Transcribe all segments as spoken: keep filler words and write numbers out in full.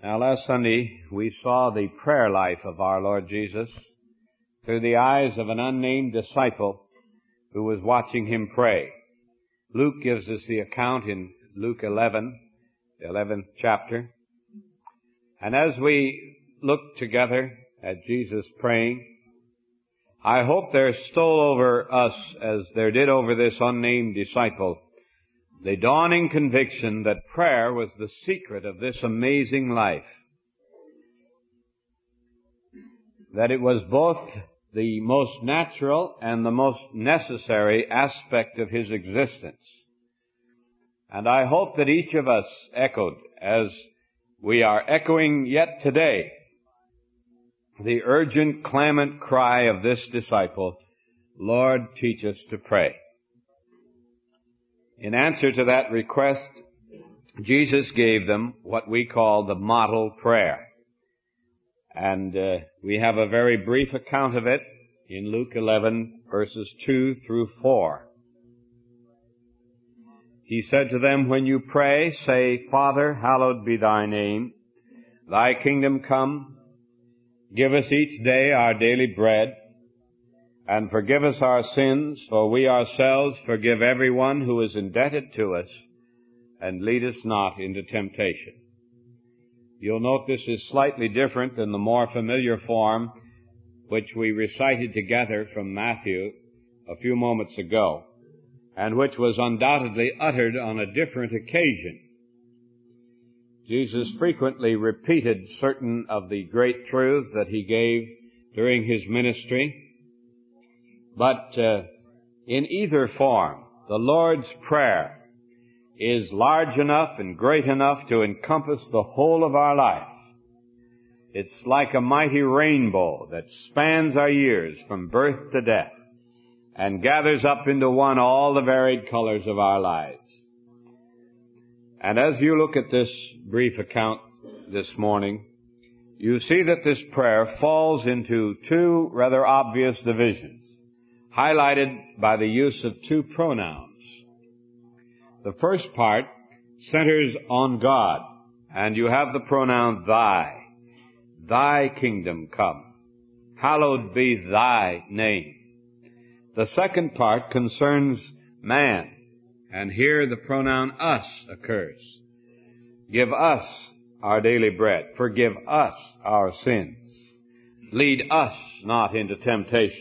Now, last Sunday, we saw the prayer life of our Lord Jesus through the eyes of an unnamed disciple who was watching him pray. Luke gives us the account in Luke eleven, the eleventh chapter. And as we look together at Jesus praying, I hope there stole over us, as there did over this unnamed disciple, the dawning conviction that prayer was the secret of this amazing life. That it was both the most natural and the most necessary aspect of his existence. And I hope that each of us echoed, as we are echoing yet today, the urgent, clamant cry of this disciple, "Lord, teach us to pray." In answer to that request, Jesus gave them what we call the model prayer. And uh, we have a very brief account of it in Luke eleven, verses two through four. He said to them, "When you pray, say, 'Father, hallowed be thy name. Thy kingdom come. Give us each day our daily bread. And forgive us our sins, for we ourselves forgive everyone who is indebted to us. And lead us not into temptation.'" You'll note this is slightly different than the more familiar form which we recited together from Matthew a few moments ago, and which was undoubtedly uttered on a different occasion. Jesus frequently repeated certain of the great truths that he gave during his ministry. But uh, in either form, the Lord's Prayer is large enough and great enough to encompass the whole of our life. It's like a mighty rainbow that spans our years from birth to death and gathers up into one all the varied colors of our lives. And as you look at this brief account this morning, you see that this prayer falls into two rather obvious divisions, highlighted by the use of two pronouns. The first part centers on God, and you have the pronoun thy. Thy kingdom come. Hallowed be thy name. The second part concerns man, and here the pronoun us occurs. Give us our daily bread. Forgive us our sins. Lead us not into temptation.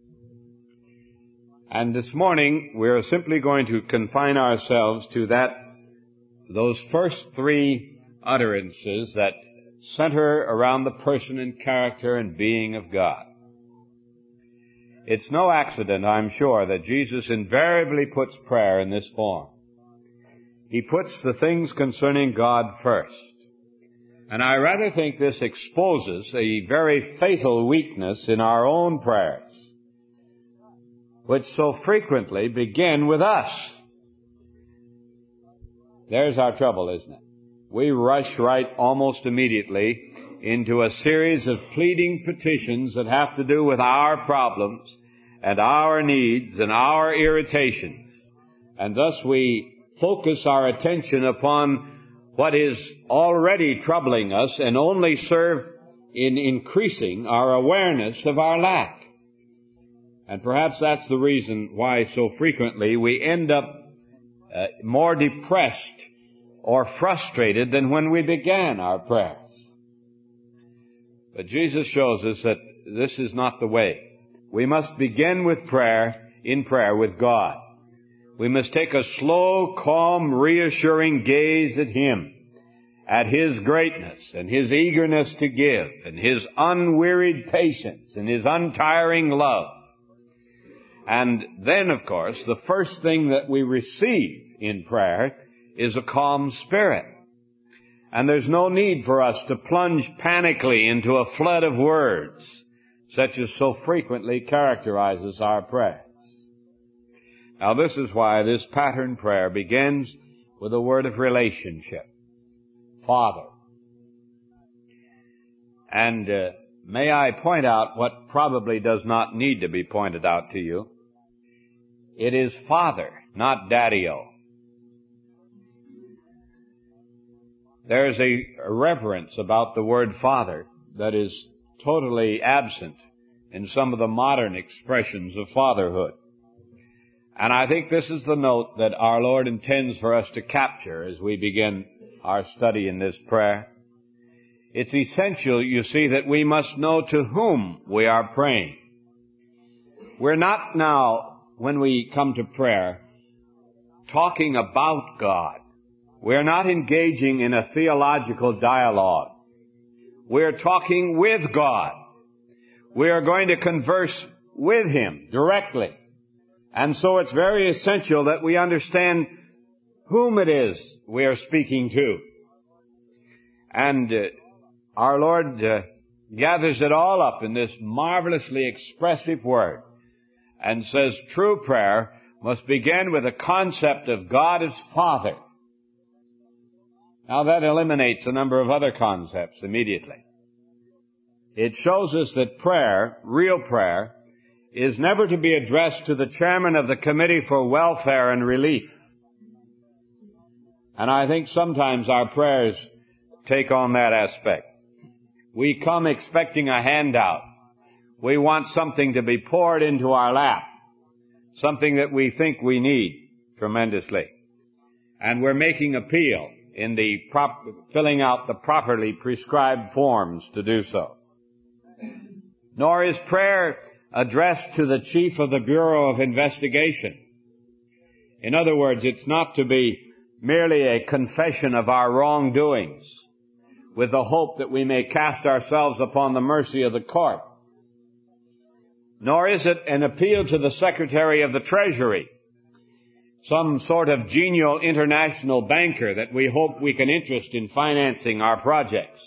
And this morning, we're simply going to confine ourselves to that, those first three utterances that center around the person and character and being of God. It's no accident, I'm sure, that Jesus invariably puts prayer in this form. He puts the things concerning God first. And I rather think this exposes a very fatal weakness in our own prayers, which so frequently begin with us. There's our trouble, isn't it? We rush right almost immediately into a series of pleading petitions that have to do with our problems and our needs and our irritations. And thus we focus our attention upon what is already troubling us and only serve in increasing our awareness of our lack. And perhaps that's the reason why so frequently we end up uh, more depressed or frustrated than when we began our prayers. But Jesus shows us that this is not the way. We must begin with prayer, in prayer with God. We must take a slow, calm, reassuring gaze at Him, at His greatness and His eagerness to give and His unwearied patience and His untiring love. And then, of course, the first thing that we receive in prayer is a calm spirit. And there's no need for us to plunge panically into a flood of words, such as so frequently characterizes our prayers. Now, this is why this pattern prayer begins with a word of relationship. Father. And uh, may I point out what probably does not need to be pointed out to you. It is Father, not Daddy-o. there's a reverence about the word Father that is totally absent in some of the modern expressions of fatherhood. And I think this is the note that our Lord intends for us to capture as we begin our study in this prayer. It's essential, you see, that we must know to whom we are praying. We're not now, when we come to prayer, talking about God. We're not engaging in a theological dialogue. We're talking with God. We are going to converse with Him directly. And so it's very essential that we understand whom it is we are speaking to. And uh, our Lord uh, gathers it all up in this marvelously expressive word and says true prayer must begin with a concept of God as Father. Now that eliminates a number of other concepts immediately. It shows us that prayer, real prayer, is never to be addressed to the chairman of the Committee for Welfare and Relief. And I think sometimes our prayers take on that aspect. We come expecting a handout. We want something to be poured into our lap, something that we think we need tremendously. And we're making appeal in the prop, filling out the properly prescribed forms to do so. Nor is prayer addressed to the chief of the Bureau of Investigation. In other words, it's not to be merely a confession of our wrongdoings with the hope that we may cast ourselves upon the mercy of the court. Nor is it an appeal to the Secretary of the Treasury, some sort of genial international banker that we hope we can interest in financing our projects.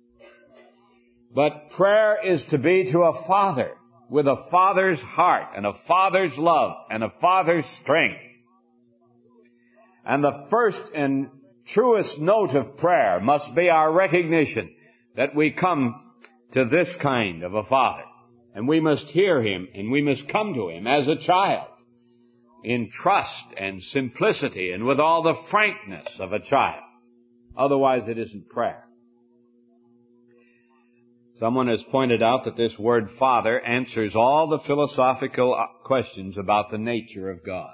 But prayer is to be to a father with a father's heart and a father's love and a father's strength. And the first and truest note of prayer must be our recognition that we come to this kind of a father. And we must hear him and we must come to him as a child in trust and simplicity and with all the frankness of a child. Otherwise it isn't prayer. Someone has pointed out that this word Father answers all the philosophical questions about the nature of God.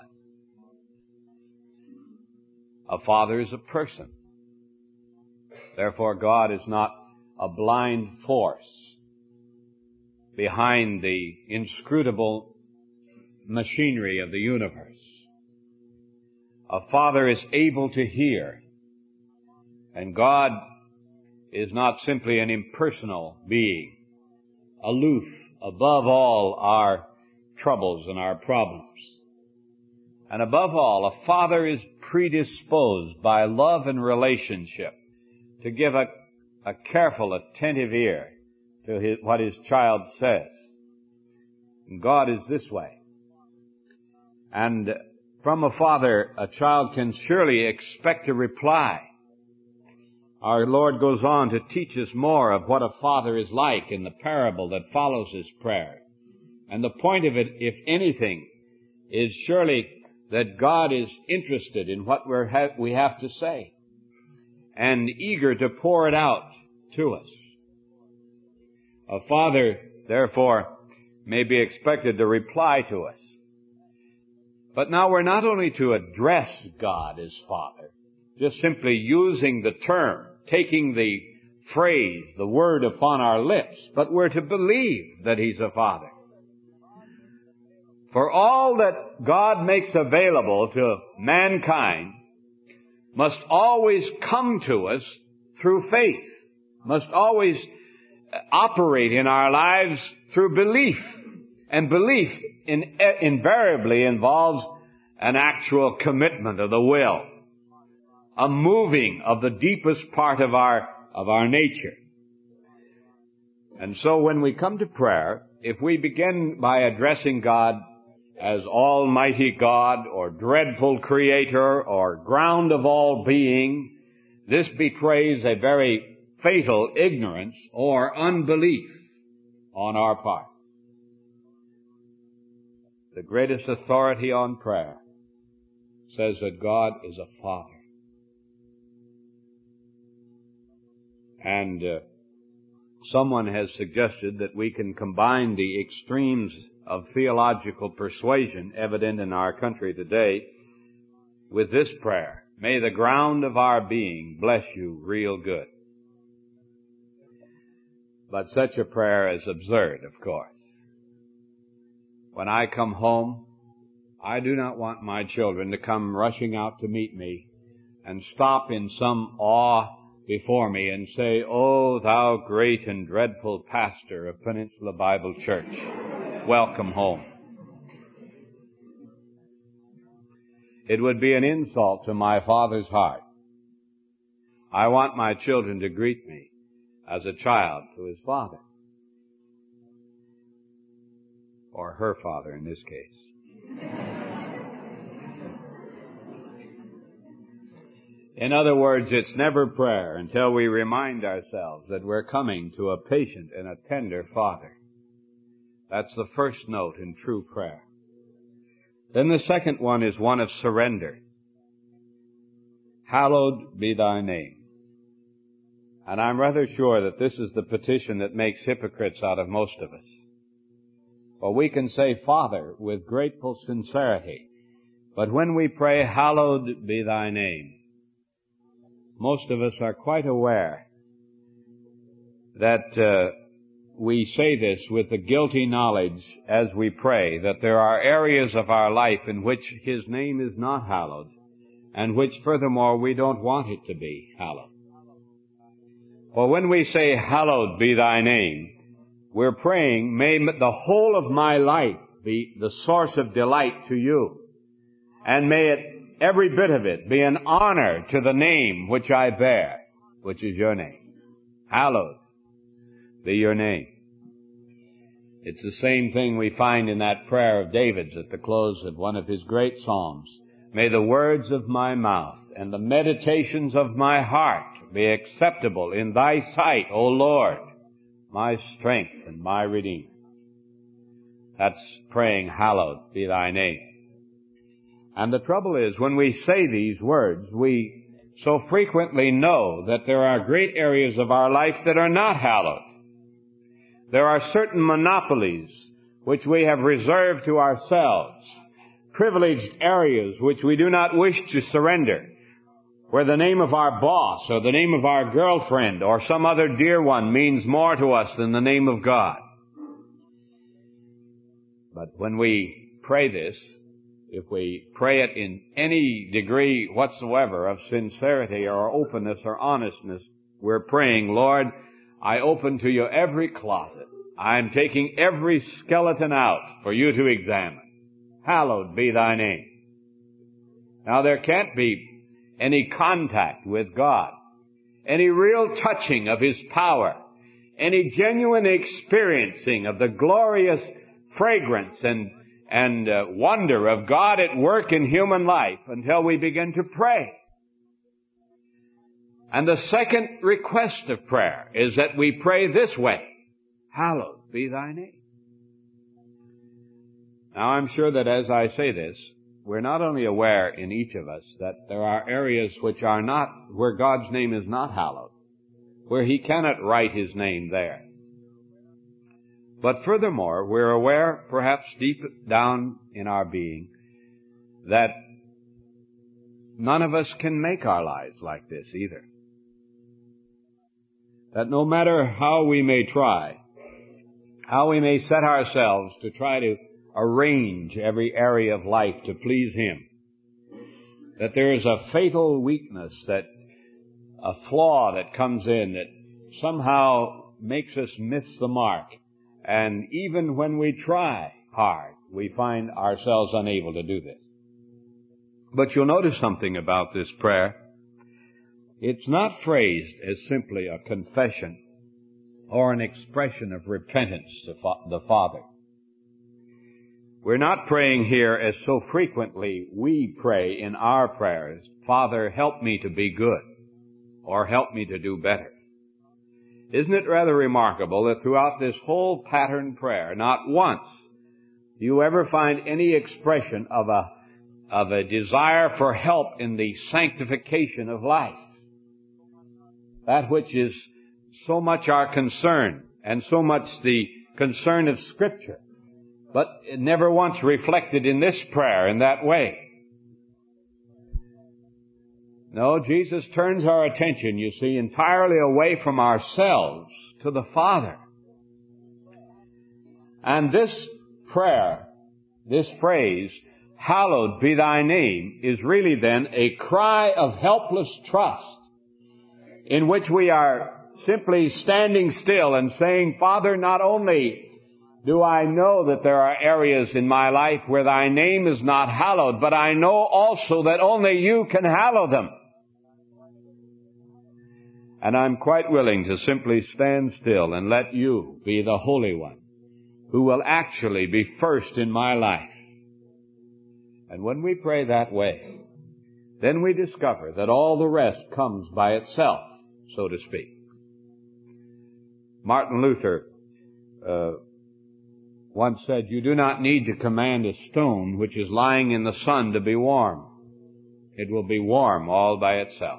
A father is a person. Therefore, God is not a blind force behind the inscrutable machinery of the universe. A father is able to hear, and God is not simply an impersonal being, aloof above all our troubles and our problems. And above all, a father is predisposed by love and relationship to give a, a careful, attentive ear to his, what his child says. And God is this way. And from a father, a child can surely expect a reply. Our Lord goes on to teach us more of what a father is like in the parable that follows his prayer. And the point of it, if anything, is surely that God is interested in what we're ha- we have to say and eager to pour it out to us. A father, therefore, may be expected to reply to us. But now we're not only to address God as Father, just simply using the term, taking the phrase, the word upon our lips, but we're to believe that He's a Father. For all that God makes available to mankind must always come to us through faith, must always operate in our lives through belief. And belief in, invariably involves an actual commitment of the will, a moving of the deepest part of our, of our nature. And so when we come to prayer, if we begin by addressing God as Almighty God or dreadful Creator or ground of all being, this betrays a very fatal ignorance or unbelief on our part. The greatest authority on prayer says that God is a Father. And uh, someone has suggested that we can combine the extremes of theological persuasion evident in our country today with this prayer: may the ground of our being bless you real good. But such a prayer is absurd, of course. When I come home, I do not want my children to come rushing out to meet me and stop in some awe before me and say, "Oh, thou great and dreadful pastor of Peninsula Bible Church, welcome home." It would be an insult to my Father's heart. I want my children to greet me as a child to his father, or her father in this case. In other words, it's never prayer until we remind ourselves that we're coming to a patient and a tender Father. That's the first note in true prayer. Then the second one is one of surrender. Hallowed be thy name. And I'm rather sure that this is the petition that makes hypocrites out of most of us. For we can say Father with grateful sincerity, but when we pray, hallowed be thy name, most of us are quite aware that uh, we say this with the guilty knowledge as we pray that there are areas of our life in which his name is not hallowed, and which furthermore we don't want it to be hallowed. For when we say, hallowed be thy name, we're praying, may the whole of my life be the source of delight to you, and may it, every bit of it, be an honor to the name which I bear, which is your name. Hallowed be your name. It's the same thing we find in that prayer of David's at the close of one of his great psalms. May the words of my mouth and the meditations of my heart be acceptable in thy sight, O Lord, my strength and my redeemer. That's praying, hallowed be thy name. And the trouble is, when we say these words, we so frequently know that there are great areas of our life that are not hallowed. There are certain monopolies which we have reserved to ourselves, privileged areas which we do not wish to surrender, where the name of our boss or the name of our girlfriend or some other dear one means more to us than the name of God. But when we pray this, if we pray it in any degree whatsoever of sincerity or openness or honestness, we're praying, Lord, I open to you every closet. I'm taking every skeleton out for you to examine. Hallowed be thy name. Now there can't be any contact with God, any real touching of his power, any genuine experiencing of the glorious fragrance and and uh, wonder of God at work in human life until we begin to pray. And the second request of prayer is that we pray this way: hallowed be thy name. Now I'm sure that as I say this, we're not only aware in each of us that there are areas which are not, where God's name is not hallowed, where he cannot write his name there. But furthermore, we're aware, perhaps deep down in our being, that none of us can make our lives like this either. That no matter how we may try, how we may set ourselves to try to arrange every area of life to please him, that there is a fatal weakness, that a flaw that comes in that somehow makes us miss the mark. And even when we try hard, we find ourselves unable to do this. But you'll notice something about this prayer. It's not phrased as simply a confession or an expression of repentance to fa- the Father. We're not praying here as so frequently we pray in our prayers, Father, help me to be good, or help me to do better. Isn't it rather remarkable that throughout this whole pattern prayer, not once do you ever find any expression of a, of a desire for help in the sanctification of life? That which is so much our concern and so much the concern of Scripture, but it never once reflected in this prayer in that way. No, Jesus turns our attention, you see, entirely away from ourselves to the Father. And this prayer, this phrase, hallowed be thy name, is really then a cry of helpless trust in which we are simply standing still and saying, Father, not only do I know that there are areas in my life where thy name is not hallowed, but I know also that only you can hallow them. And I'm quite willing to simply stand still and let you be the Holy One who will actually be first in my life. And when we pray that way, then we discover that all the rest comes by itself, so to speak. Martin Luther uh, once said, you do not need to command a stone which is lying in the sun to be warm. It will be warm all by itself.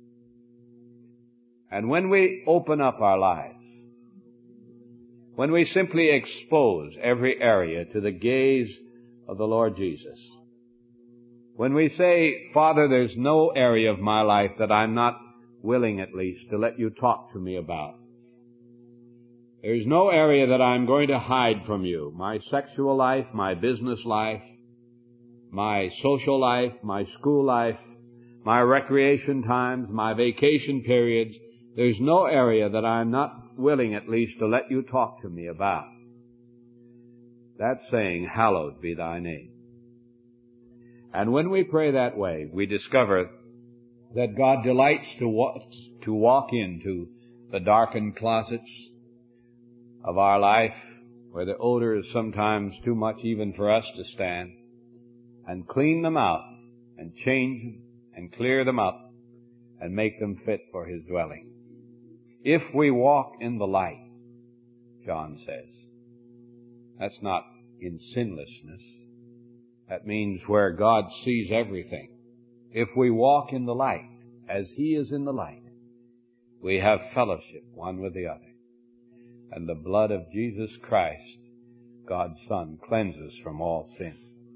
And when we open up our lives, when we simply expose every area to the gaze of the Lord Jesus, when we say, Father, there's no area of my life that I'm not willing at least to let you talk to me about. There's no area that I'm going to hide from you. My sexual life, my business life, my social life, my school life, my recreation times, my vacation periods. There's no area that I'm not willing at least to let you talk to me about. That's saying, hallowed be thy name. And when we pray that way, we discover that God delights to walk, to walk into the darkened closets of our life, where the odor is sometimes too much even for us to stand, and clean them out, and change them, and clear them up, and make them fit for His dwelling. If we walk in the light, John says, that's not in sinlessness. That means where God sees everything. If we walk in the light, as He is in the light, we have fellowship one with the other. And the blood of Jesus Christ, God's Son, cleanses from all sin.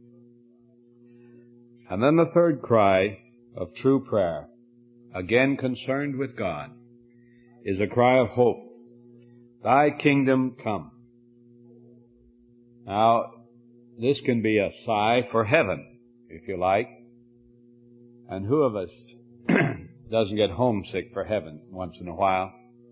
And then the third cry of true prayer, again concerned with God, is a cry of hope. Thy kingdom come. Now, this can be a sigh for heaven, if you like. And who of us doesn't get homesick for heaven once in a while?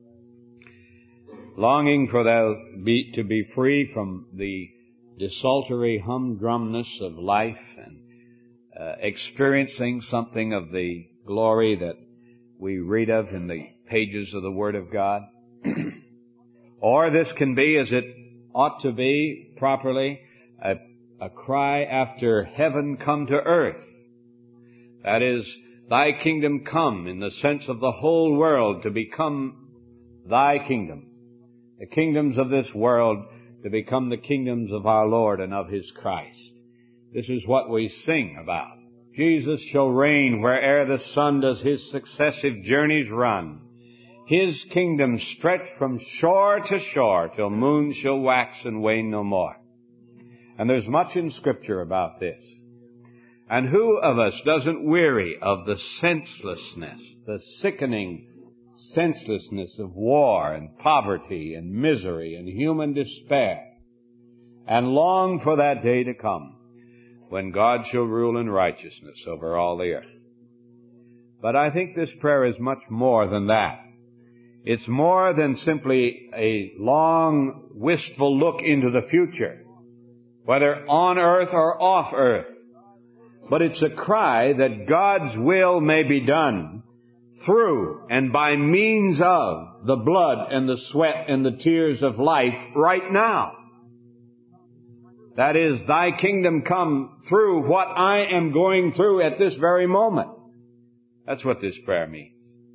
Longing for that be, to be free from the desultory humdrumness of life and uh, experiencing something of the glory that we read of in the pages of the Word of God. Or this can be, as it ought to be properly, a, a cry after heaven come to earth. That is, thy kingdom come, in the sense of the whole world to become thy kingdom. The kingdoms of this world to become the kingdoms of our Lord and of His Christ. This is what we sing about. Jesus shall reign where'er the sun does his successive journeys run. His kingdom stretched from shore to shore till moon shall wax and wane no more. And there's much in Scripture about this. And who of us doesn't weary of the senselessness, the sickening senselessness of war and poverty and misery and human despair, and long for that day to come when God shall rule in righteousness over all the earth? But I think this prayer is much more than that. It's more than simply a long, wistful look into the future, whether on earth or off earth. But it's a cry that God's will may be done through and by means of the blood and the sweat and the tears of life right now. That is, thy kingdom come through what I am going through at this very moment. That's what this prayer means.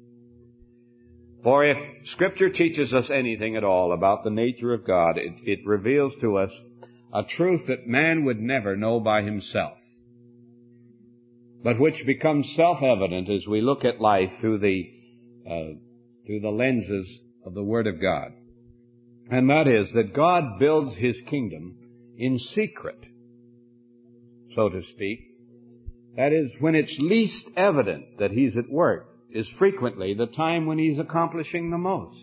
For if Scripture teaches us anything at all about the nature of God, it, it reveals to us a truth that man would never know by himself, but which becomes self-evident as we look at life through the uh, through the lenses of the Word of God. And that is that God builds His kingdom in secret, so to speak. That is, when it's least evident that He's at work, is frequently the time when He's accomplishing the most.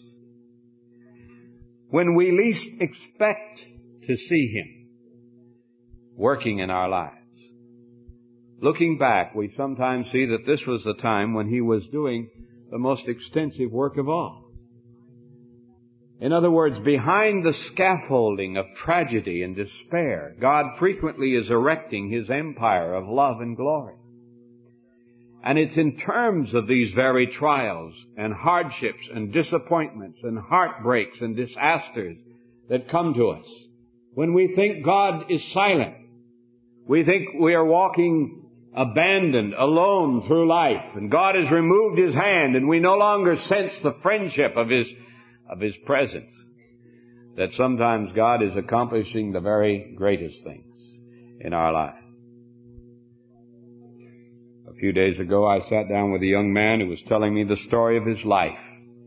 When we least expect to see Him working in our lives. Looking back, we sometimes see that this was the time when He was doing the most extensive work of all. In other words, behind the scaffolding of tragedy and despair, God frequently is erecting His empire of love and glory. And it's in terms of these very trials and hardships and disappointments and heartbreaks and disasters that come to us. When we think God is silent, we think we are walking abandoned, alone through life, and God has removed His hand and we no longer sense the friendship of His, of His presence, that sometimes God is accomplishing the very greatest things in our life. A few days ago, I sat down with a young man who was telling me the story of his life.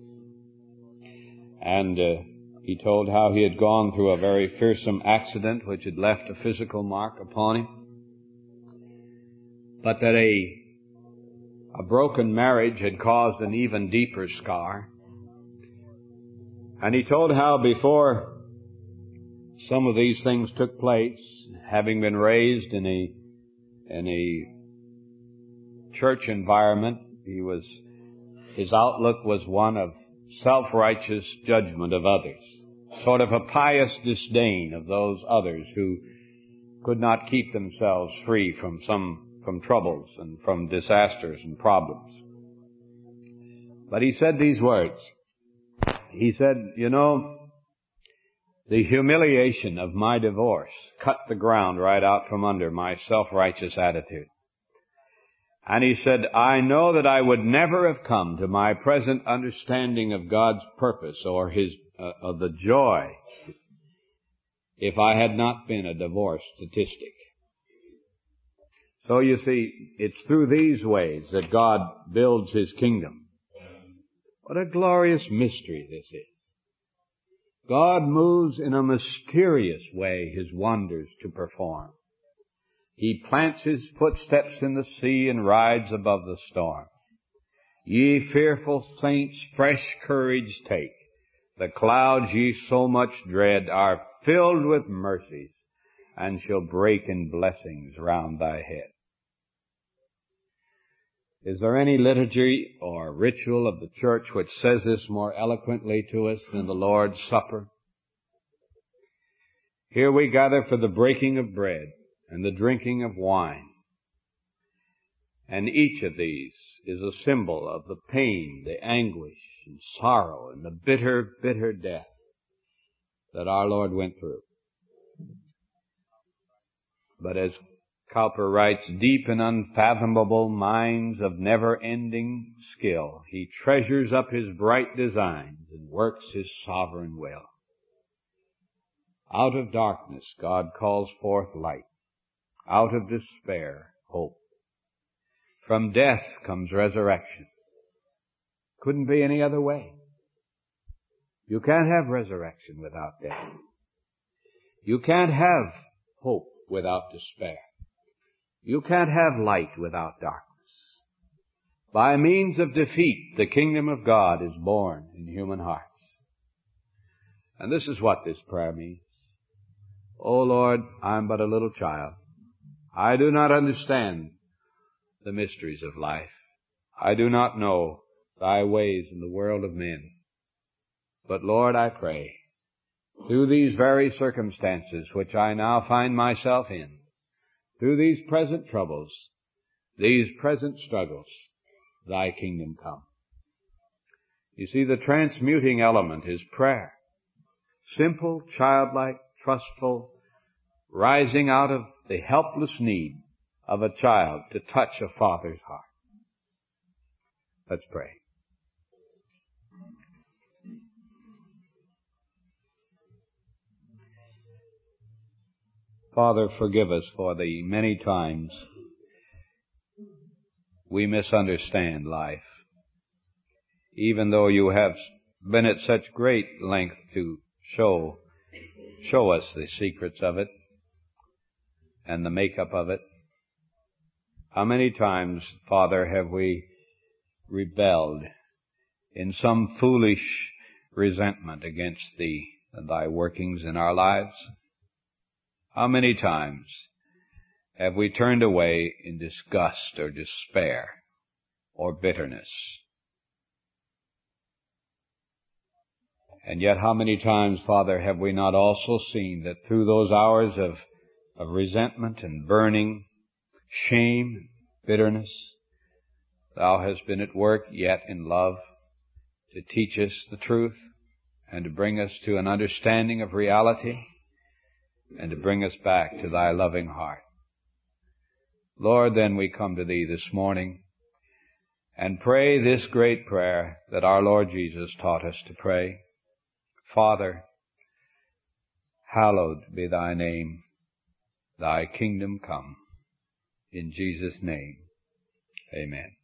And uh, he told how he had gone through a very fearsome accident which had left a physical mark upon him. But that a, a broken marriage had caused an even deeper scar. And he told how before some of these things took place, having been raised in a, in a church environment, he was, his outlook was one of self-righteous judgment of others, sort of a pious disdain of those others who could not keep themselves free from some, from troubles and from disasters and problems. But he said these words. He said, you know, the humiliation of my divorce cut the ground right out from under my self-righteous attitude. And he said, I know that I would never have come to my present understanding of God's purpose or His, uh, of the joy if I had not been a divorce statistic. So you see, it's through these ways that God builds His kingdom. What a glorious mystery this is. God moves in a mysterious way His wonders to perform. He plants His footsteps in the sea and rides above the storm. Ye fearful saints, fresh courage take. The clouds ye so much dread are filled with mercies and shall break in blessings round thy head. Is there any liturgy or ritual of the church which says this more eloquently to us than the Lord's Supper? Here we gather for the breaking of bread and the drinking of wine. And each of these is a symbol of the pain, the anguish and sorrow and the bitter, bitter death that our Lord went through. But as Cowper writes, deep in unfathomable mines of never-ending skill, He treasures up His bright designs and works His sovereign will. Out of darkness God calls forth light. Out of despair, hope. From death comes resurrection. Couldn't be any other way. You can't have resurrection without death. You can't have hope without despair. You can't have light without darkness. By means of defeat, the kingdom of God is born in human hearts. And this is what this prayer means. O Lord, I'm but a little child. I do not understand the mysteries of life. I do not know Thy ways in the world of men. But Lord, I pray, through these very circumstances which I now find myself in, through these present troubles, these present struggles, Thy kingdom come. You see, the transmuting element is prayer. Simple, childlike, trustful, rising out of the helpless need of a child to touch a father's heart. Let's pray. Father, forgive us for the many times we misunderstand life. Even though you have been at such great length to show, show us the secrets of it and the makeup of it. How many times, Father, have we rebelled in some foolish resentment against Thee and Thy workings in our lives? How many times have we turned away in disgust or despair or bitterness? And yet how many times, Father, have we not also seen that through those hours of, of resentment and burning, shame, bitterness, Thou hast been at work yet in love to teach us the truth and to bring us to an understanding of reality and to bring us back to Thy loving heart. Lord, then we come to Thee this morning and pray this great prayer that our Lord Jesus taught us to pray. Father, hallowed be Thy name. Thy kingdom come. In Jesus' name, amen.